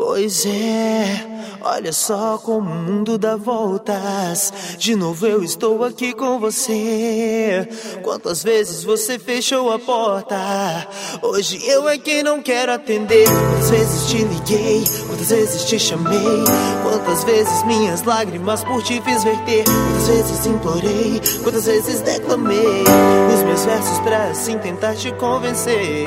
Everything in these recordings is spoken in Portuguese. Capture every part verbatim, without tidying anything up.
Pois é, olha só como o mundo dá voltas. De novo eu estou aqui com você. Quantas vezes você fechou a porta? Hoje eu é quem não quero atender. Quantas vezes te liguei, quantas vezes te chamei, quantas vezes minhas lágrimas por ti fiz verter, quantas vezes implorei, quantas vezes declamei os meus versos pra assim tentar te convencer.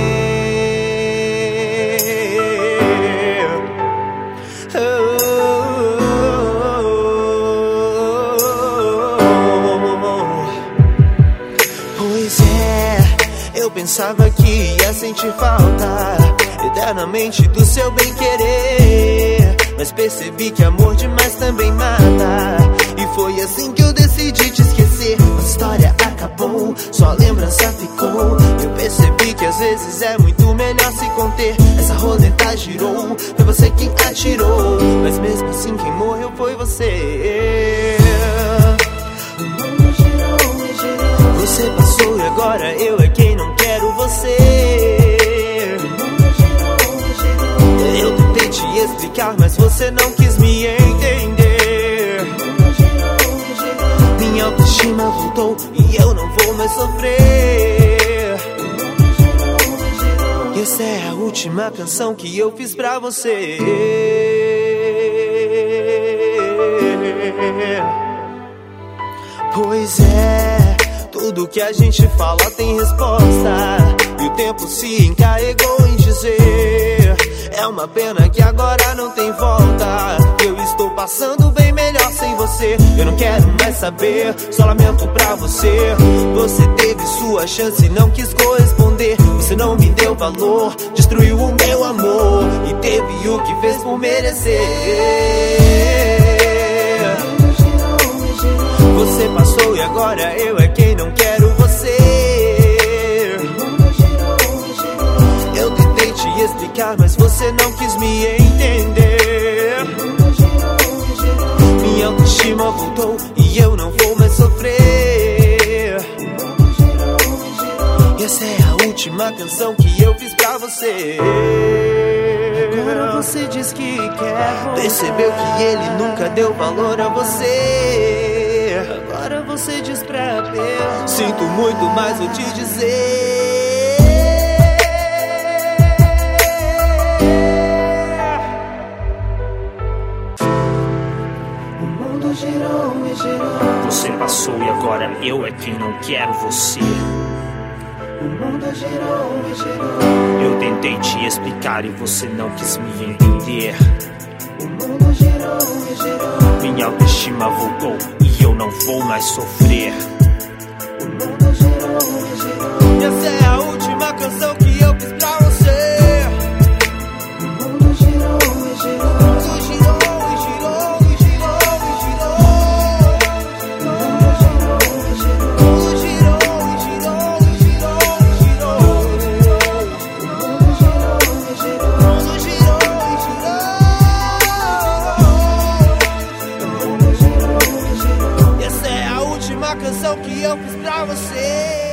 Pois é, eu pensava que ia sentir falta eternamente do seu bem-querer, mas percebi que amor demais também mata. E foi assim que eu decidi te esquecer. Nossa história acabou, sua lembrança ficou. Eu percebi que às vezes é muito melhor se conter. Essa roleta girou, foi você quem atirou, mas mesmo assim quem morreu foi você. O mundo girou e girou. Você passou e agora eu é quem não quero você. O mundo girou e girou. Eu tentei te explicar, mas você não quis me entender. O mundo girou e girou. Minha autoestima voltou e eu não vou mais sofrer. O mundo girou e girou. E essa é a última canção que eu fiz pra você. Pois é, tudo que a gente fala tem resposta, e o tempo se encarregou em dizer: é uma pena que agora não tem volta. Eu estou passando bem melhor sem você. Eu não quero mais saber, só lamento pra você. Você teve sua chance e não quis corresponder. Você não me deu valor, destruiu o meu amor, e teve o que fez por merecer. Você passou e agora eu é quem não quero você. Eu tentei te explicar, mas você não quis me entender. Minha autoestima voltou e eu não vou mais sofrer. E essa é a última canção que eu fiz pra você. Agora você diz que quer, percebeu que ele nunca deu valor a você. Agora você diz pra ver, sinto muito, mas vou te dizer: o mundo girou e girou. Você passou e agora eu é quem não quero você. O mundo girou e girou. Eu tentei te explicar e você não quis me entender. O mundo girou e girou. Minha autoestima voltou e eu não vou mais sofrer. O mundo girou e girou. E essa é a última canção que eu fiz pra você. O mundo girou e girou. O mundo girou e girou e girou e girou. O mundo girou e girou. O mundo girou e girou e girou e girou. O mundo girou e girou. O mundo girou e girou. E essa é a última canção que eu fiz pra você.